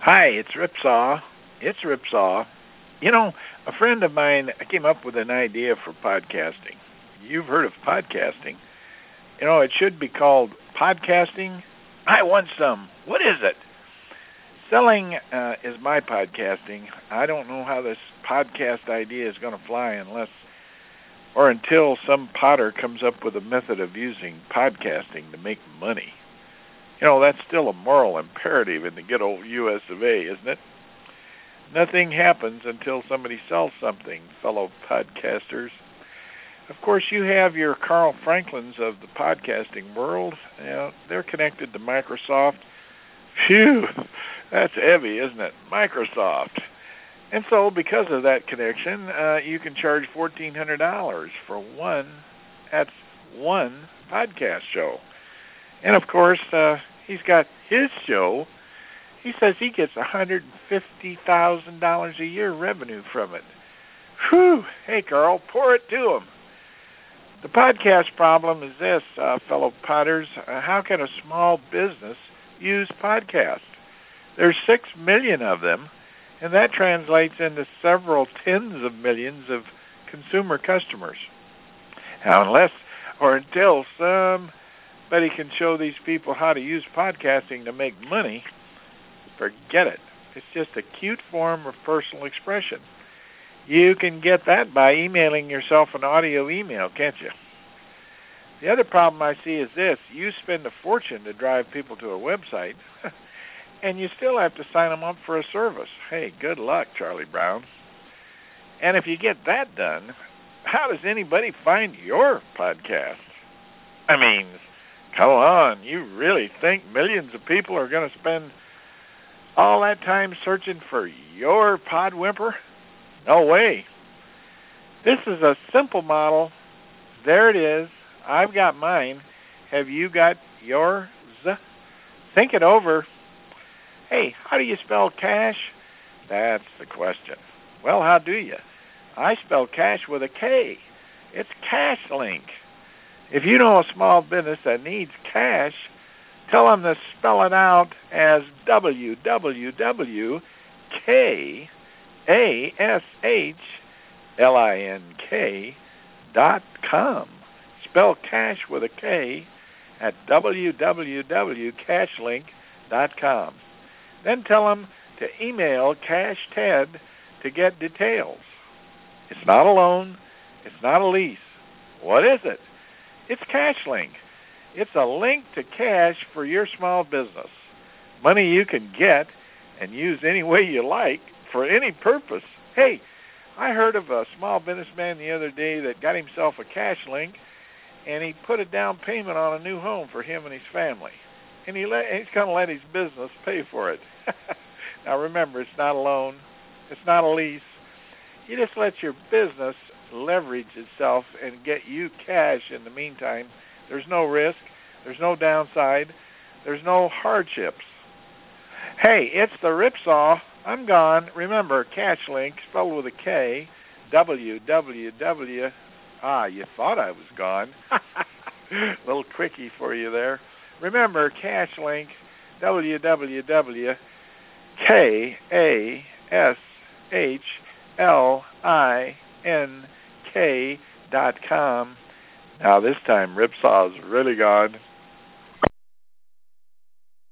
Hi, it's Ripsaw. It's Ripsaw. You know, a friend of mine came up with an idea for podcasting. You've heard of podcasting. It should be called podcasting. I want some. What is it? Selling is my podcasting. I don't know how this podcast idea is going to fly until some potter comes up with a method of using podcasting to make money. That's still a moral imperative in the good old U.S. of A., isn't it? Nothing happens until somebody sells something, fellow podcasters. Of course, you have your Carl Franklins of the podcasting world. They're connected to Microsoft. Phew, that's heavy, isn't it? Microsoft. And so, because of that connection, you can charge $1,400 for one podcast show. And, of course, he's got his show. He says he gets $150,000 a year revenue from it. Whew. Hey, Carl, pour it to him. The podcast problem is this, fellow potters. How can a small business use podcasts? There's 6 million of them, and that translates into several tens of millions of consumer customers. Now, until somebody can show these people how to use podcasting to make money, forget it. It's just a cute form of personal expression. You can get that by emailing yourself an audio email, can't you? The other problem I see is this. You spend a fortune to drive people to a website, and you still have to sign them up for a service. Hey, good luck, Charlie Brown. And if you get that done, how does anybody find your podcast? I mean, come on. You really think millions of people are going to spend all that time searching for your Podwhimper? No way. This is a simple model. There it is. I've got mine. Have you got yours? Think it over. Hey, how do you spell cash? That's the question. Well, how do you? I spell cash with a K. It's CashLink. If you know a small business that needs cash, tell them to spell it out as www.CashLink.com. Spell cash with a K at www.cashlink.com. Then tell them to email CashTed to get details. It's not a loan. It's not a lease. What is it? It's CashLink. It's a link to cash for your small business. Money you can get and use any way you like for any purpose. Hey, I heard of a small businessman the other day that got himself a CashLink, and he put a down payment on a new home for him and his family. And he's going to let his business pay for it. Now remember, it's not a loan. It's not a lease. You just let your business leverage itself and get you cash in the meantime. There's no risk. There's no downside. There's no hardships. Hey, it's the Ripsaw. I'm gone. Remember, CashLink, spelled with a K, www. You thought I was gone. Little quickie for you there. Remember, CashLink, www.CashLink.com. Now this time, Ripsaw's really gone.